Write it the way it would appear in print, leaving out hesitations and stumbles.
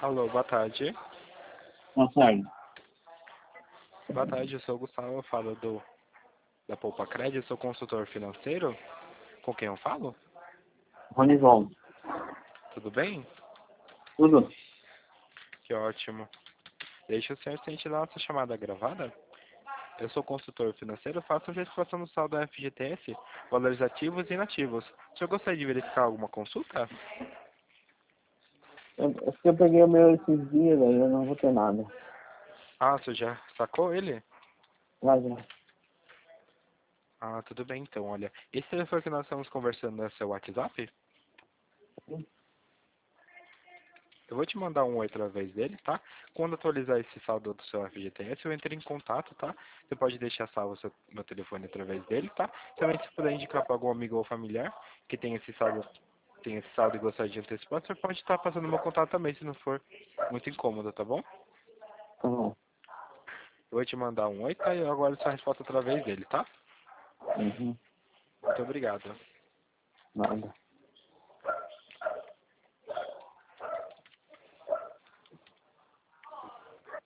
Alô, boa tarde. Boa tarde. Boa tarde, eu sou o Gustavo, eu falo da Poupa Crédito, sou consultor financeiro. Com quem eu falo? Ronivon. Tudo bem? Tudo? Que ótimo. Deixa o senhor sentir lá nossa chamada gravada. Eu sou consultor financeiro, faço verificação do saldo da FGTS, valores ativos e inativos. O senhor gostaria de verificar alguma consulta? Acho que eu peguei o meu esses dias, aí eu não vou ter nada. Ah, o senhor já sacou ele? Vai já. Ah, tudo bem então, olha. Esse telefone que nós estamos conversando é seu WhatsApp? Eu vou te mandar um oi através dele, tá? Quando atualizar esse saldo do seu FGTS, eu entro em contato, tá? Você pode deixar salvo meu telefone através dele, tá? Também se puder indicar para algum amigo ou familiar que tem esse saldo e gostaria de antecipar, você pode estar passando meu contato também, se não for muito incômodo, tá bom? Tá bom. Eu vou te mandar um oi, tá? E eu aguardo sua resposta através dele, tá? Uhum. Muito obrigado. Nada.